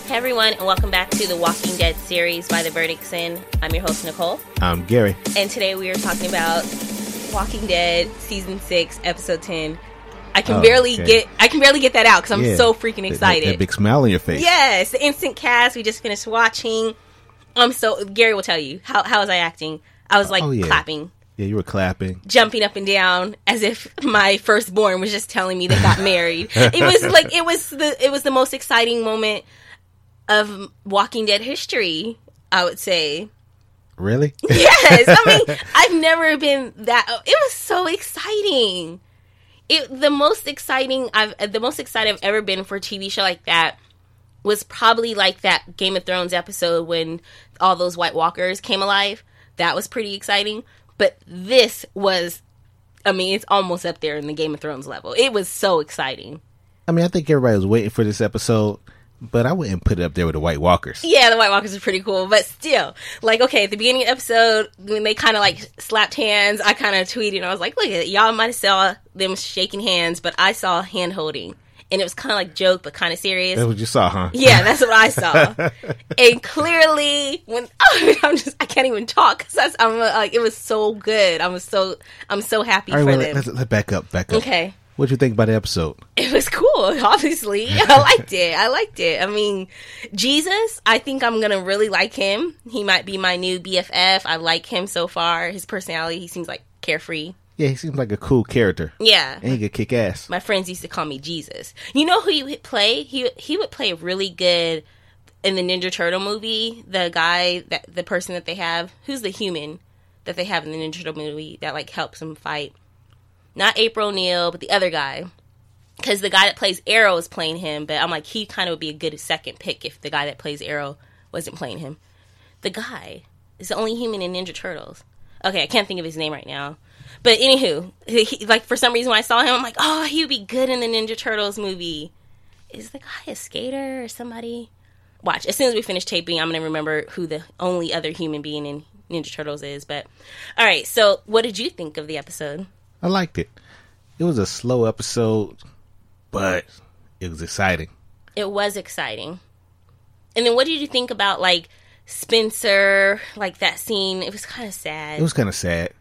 Hey everyone, and welcome back to the Walking Dead series by The Verdict's In. I'm your host, Nicole. I'm Gary. And today we are talking about Walking Dead Season 6, Episode 10. I can barely get that out because I'm so freaking excited. That big smile on your face. Yes, the instant cast we just finished watching. Gary will tell you. How was I acting? I was clapping. Yeah, you were clapping. Jumping up and down as if my firstborn was just telling me they got married. It was the most exciting moment of Walking Dead history, I would say. Really? Yes. I mean, I've never been that. It was so exciting. The most excited I've ever been for a TV show like that was probably like that Game of Thrones episode when all those White Walkers came alive. That was pretty exciting. But this was, I mean, it's almost up there in the Game of Thrones level. It was so exciting. I mean, I think everybody was waiting for this episode, but I wouldn't put it up there with the White Walkers. Yeah, the White Walkers are pretty cool, but still, like, okay, at the beginning of the episode, when they kind of like slapped hands, I kind of tweeted, and I was like, look at it, y'all might have saw them shaking hands, but I saw hand holding. And it was kind of like joke, but kind of serious. That's what you saw, huh? Yeah, that's what I saw. And clearly, I can't even talk because it was so good. I'm so happy for them. Let's back up. Okay. What'd you think about the episode? It was cool, obviously. I liked it. I mean, Jesus, I think I'm going to really like him. He might be my new BFF. I like him so far. His personality, he seems like carefree. Yeah, he seems like a cool character. Yeah. And he could kick ass. My friends used to call me Jesus. You know who he would play? He would play really good in the Ninja Turtle movie. The person that they have, who's the human that they have in the Ninja Turtle movie that like helps them fight. Not April O'Neil, but the other guy. Because the guy that plays Arrow is playing him, but I'm like, he kind of would be a good second pick if the guy that plays Arrow wasn't playing him. The guy is the only human in Ninja Turtles. Okay, I can't think of his name right now. But anywho, like for some reason when I saw him, I'm like, oh, he would be good in the Ninja Turtles movie. Is the guy a skater or somebody? Watch, as soon as we finish taping, I'm going to remember who the only other human being in Ninja Turtles is. But, all right, so what did you think of the episode? I liked it. It was a slow episode, but it was exciting. It was exciting. And then what did you think about, like, Spencer, like that scene? It was kind of sad. It was kind of sad.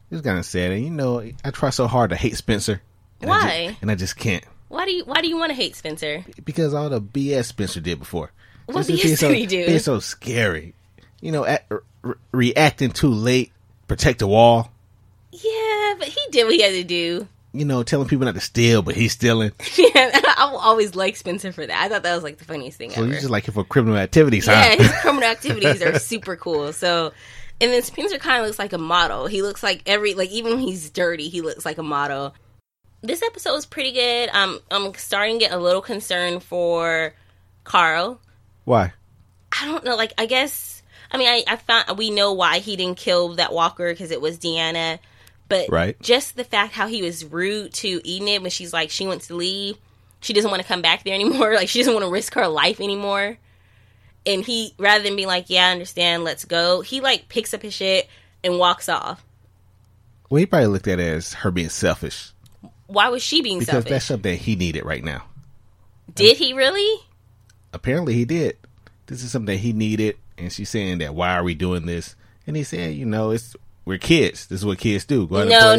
And you know, I try so hard to hate Spencer. Why? I just can't. Why do you want to hate Spencer? Because all the BS Spencer did before. What BS did he do? Being so scary. You know, reacting too late, protect the wall. Yeah, but he did what he had to do. You know, telling people not to steal, but he's stealing. Yeah, I will always like Spencer for that. I thought that was like the funniest thing ever. So you just like him for criminal activities, huh? Yeah, his criminal activities are super cool. So... And then Spencer kind of looks like a model. He looks like even when he's dirty, he looks like a model. This episode was pretty good. I'm starting to get a little concerned for Carl. Why? I don't know. Like, I guess, I mean, I found, we know why he didn't kill that walker because it was Deanna. But just the fact how he was rude to Enid when she's like, she wants to leave. She doesn't want to come back there anymore. Like, she doesn't want to risk her life anymore. And he, rather than be like, yeah, I understand, let's go, he, like, picks up his shit and walks off. Well, he probably looked at it as her being selfish. Why was she being selfish? Because that's something he needed right now. Did he really? Apparently he did. This is something he needed, and she's saying that, why are we doing this? And he said, you know, we're kids. This is what kids do.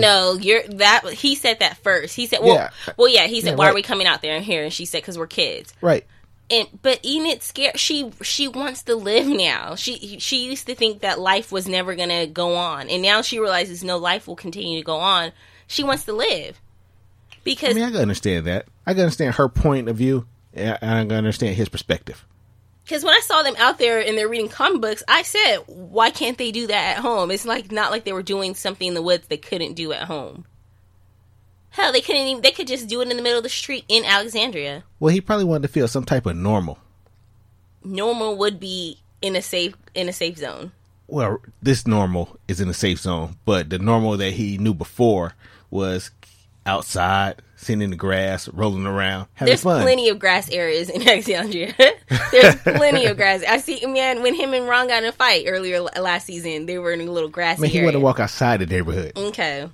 He said that first. He said, he said, why are we coming out there and here? And she said, because we're kids. Right. But Enid's scared. She wants to live now. She used to think that life was never going to go on. And now she realizes no, life will continue to go on. She wants to live. Because I can understand that. I can understand her point of view. And I can understand his perspective. Because when I saw them out there and they're reading comic books, I said, why can't they do that at home? It's like not like they were doing something in the woods they couldn't do at home. Hell, they could just do it in the middle of the street in Alexandria. Well, he probably wanted to feel some type of normal. Normal would be in a safe zone. Well, this normal is in a safe zone, but the normal that he knew before was outside, sitting in the grass, rolling around, having fun. There's plenty of grass areas in Alexandria. There's plenty of grass. I see, man, when him and Ron got in a fight earlier last season, they were in a little grassy area. He wanted to walk outside the neighborhood. Okay.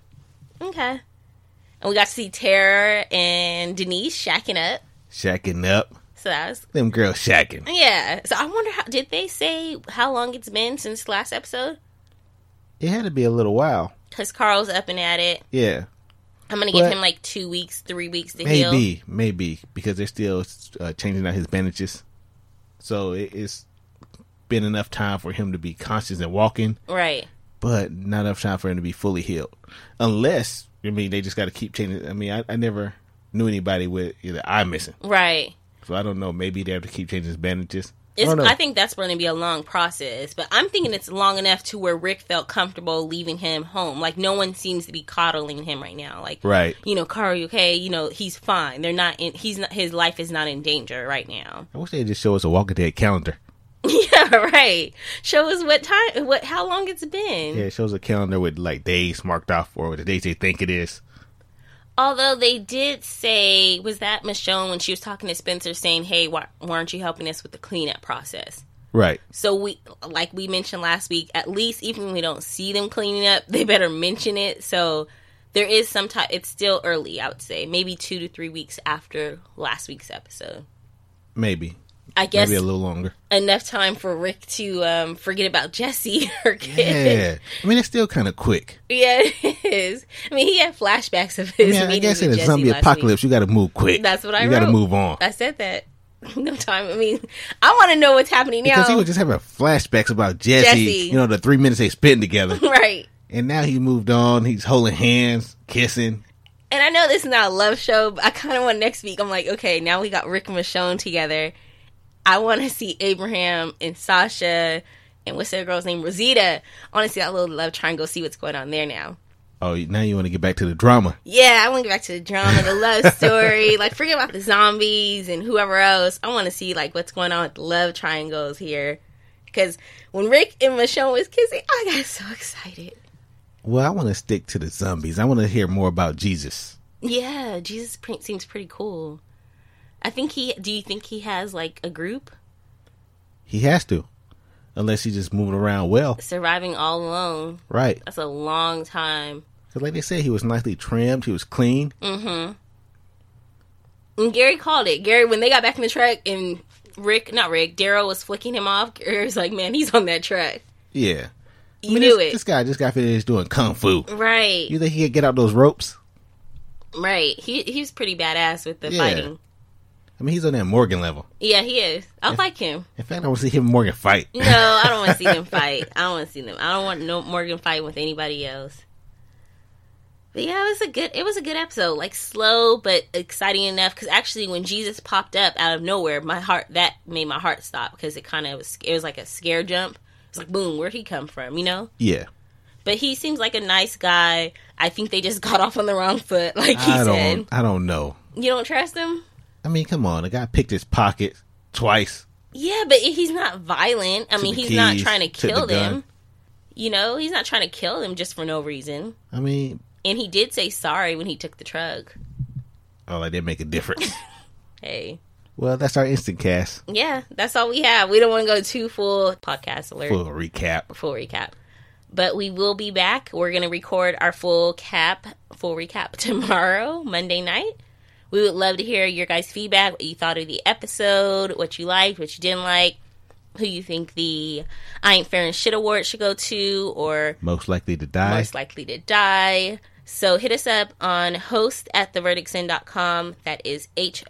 And we got to see Tara and Denise shacking up. So that's them girls shacking. Yeah. So I wonder, did they say how long it's been since last episode? It had to be a little while. Because Carl's up and at it. Yeah. I'm going to give him like 2 weeks, 3 weeks to heal. Maybe. Because they're still changing out his bandages. So it's been enough time for him to be conscious and walking. Right. But not enough time for him to be fully healed. Unless, they just got to keep changing. I never knew anybody with either eye missing. Right. So I don't know. Maybe they have to keep changing his bandages. I think that's going to be a long process, but I'm thinking it's long enough to where Rick felt comfortable leaving him home. Like, no one seems to be coddling him right now. Like, right. Carl, you okay? He's fine. They're not his life is not in danger right now. I wish they'd just show us a Walking Dead calendar. Yeah, right. Show us how long it's been. Yeah, it shows a calendar with like days marked off or the days they think it is. Although they did say, was that Michonne when she was talking to Spencer saying, hey, why aren't you helping us with the cleanup process? Right. So like we mentioned last week, at least even when we don't see them cleaning up, they better mention it. So there is some time, it's still early, I would say. Maybe 2 to 3 weeks after last week's episode. Maybe. I guess maybe a little longer. Enough time for Rick to forget about Jesse, her kid. Yeah. It's still kind of quick. Yeah, it is. he had flashbacks of his meetings. I guess in a Jesse zombie apocalypse, you got to move quick. That's what I wrote. You got to move on. I said that. No time. I want to know what's happening now. Because he was just having flashbacks about Jesse. The 3 minutes they spent together. Right. And now he moved on. He's holding hands, kissing. And I know this is not a love show, but I kind of want next week. I'm like, okay, now we got Rick and Michonne together. I want to see Abraham and Sasha and what's that girl's name? Rosita. I want to see that little love triangle, see what's going on there now. Oh, now you want to get back to the drama. Yeah, I want to get back to the drama, the love story. Like, forget about the zombies and whoever else. I want to see, like, what's going on with the love triangles here. Because when Rick and Michonne was kissing, I got so excited. Well, I want to stick to the zombies. I want to hear more about Jesus. Yeah, Jesus seems pretty cool. Do you think he has, like, a group? He has to. Unless he's just moving around well. Surviving all alone. Right. That's a long time. Because like they said, he was nicely trimmed. He was clean. Mm-hmm. And Gary called it. Gary, when they got back in the truck and Daryl was flicking him off, Gary was like, man, he's on that truck. Yeah. You knew it. This guy just got finished doing kung fu. Right. You think he could get out those ropes? Right. He was pretty badass with the fighting. He's on that Morgan level. Yeah, he is. I like him. In fact, I want to see him and Morgan fight. No, I don't want to see them fight. I don't want no Morgan fighting with anybody else. But yeah, it was a good episode. Like, slow but exciting enough. Because actually, when Jesus popped up out of nowhere, that made my heart stop. Because it was like a scare jump. It's like, boom, where'd he come from? Yeah. But he seems like a nice guy. I think they just got off on the wrong foot, like he said. I don't know. You don't trust him? Come on. The guy picked his pocket twice. Yeah, but he's not violent. He's not trying to kill them. He's not trying to kill them just for no reason. And he did say sorry when he took the truck. Oh, that didn't make a difference. Hey. Well, that's our instant cast. Yeah, that's all we have. We don't want to go too full podcast alert. Full recap. But we will be back. We're going to record our full recap tomorrow, Monday night. We would love to hear your guys' feedback, what you thought of the episode, what you liked, what you didn't like, who you think the I Ain't Fair and Shit Award should go to, or Most Likely to Die. So hit us up on host@theverdictsin.com. That is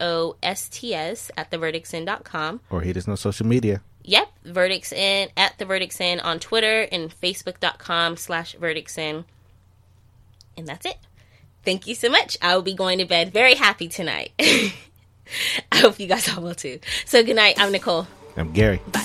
HOSTS @theverdictsin.com. Or hit us on social media. Yep, Verdicts In, @theverdictsin on Twitter and Facebook.com/verdictsin. And that's it. Thank you so much. I will be going to bed very happy tonight. I hope you guys all will too. So good night. I'm Nicole. I'm Gary. Bye.